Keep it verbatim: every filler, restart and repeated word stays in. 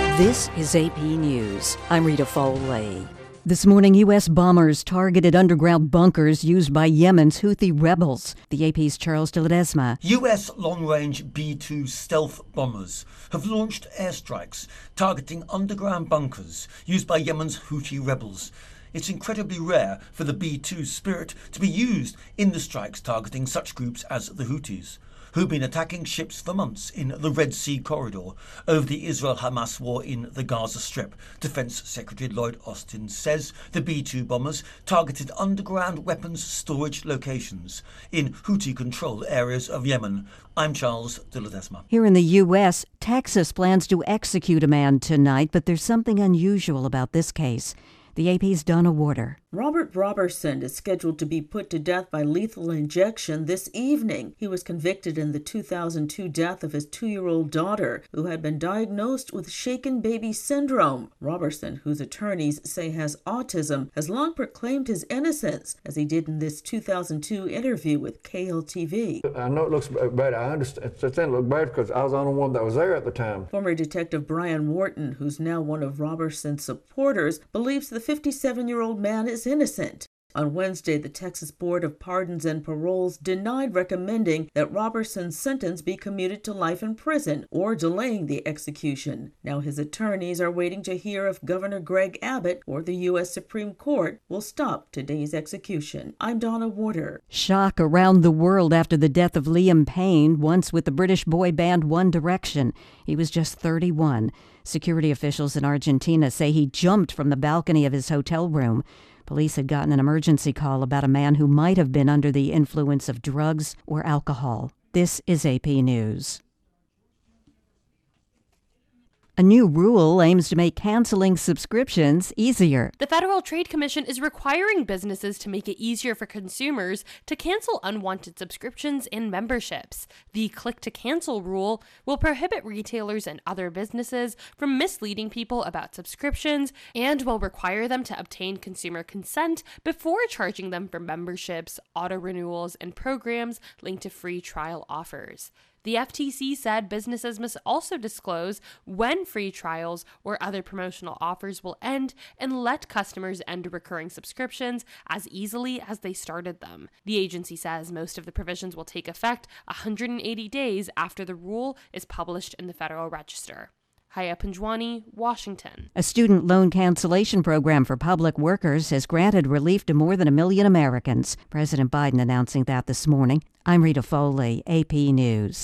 This is A P News. I'm Rita Foley. This morning, U S bombers targeted underground bunkers used by Yemen's Houthi rebels. The A P's Charles de Ledesma. U S long-range B two stealth bombers have launched airstrikes targeting underground bunkers used by Yemen's Houthi rebels. It's incredibly rare for the B two Spirit to be used in the strikes targeting such groups as the Houthis, who've been attacking ships for months in the Red Sea corridor over the Israel-Hamas war in the Gaza Strip. Defense Secretary Lloyd Austin says the B two bombers targeted underground weapons storage locations in Houthi-controlled areas of Yemen. I'm Charles de Ledesma. Here in the U S, Texas plans to execute a man tonight, but there's something unusual about this case. The A P's Donna Warder. Robert Roberson is scheduled to be put to death by lethal injection this evening. He was convicted in the two thousand two death of his two-year-old daughter, who had been diagnosed with shaken baby syndrome. Roberson, whose attorneys say has autism, has long proclaimed his innocence, as he did in this two thousand two interview with K L T V. I know it looks bad. I understand it didn't look bad because I was the only one that was there at the time. Former Detective Brian Wharton, who's now one of Roberson's supporters, believes the fifty-seven-year-old man is innocent. On Wednesday, the Texas Board of Pardons and Paroles denied recommending that Roberson's sentence be commuted to life in prison or delaying the execution. Now his attorneys are waiting to hear if Governor Greg Abbott or the U S Supreme Court will stop today's execution. I'm Donna Warder. Shock around the world after the death of Liam Payne, once with the British boy band One Direction. He was just thirty-one. Security officials in Argentina say he jumped from the balcony of his hotel room. Police had gotten an emergency call about a man who might have been under the influence of drugs or alcohol. This is A P News. A new rule aims to make canceling subscriptions easier. The Federal Trade Commission is requiring businesses to make it easier for consumers to cancel unwanted subscriptions and memberships. The click-to-cancel rule will prohibit retailers and other businesses from misleading people about subscriptions and will require them to obtain consumer consent before charging them for memberships, auto-renewals, and programs linked to free trial offers. The F T C said businesses must also disclose when free trials or other promotional offers will end and let customers end recurring subscriptions as easily as they started them. The agency says most of the provisions will take effect one hundred eighty days after the rule is published in the Federal Register. Haya Panjwani, Washington. A student loan cancellation program for public workers has granted relief to more than a million Americans. President Biden announcing that this morning. I'm Rita Foley, A P News.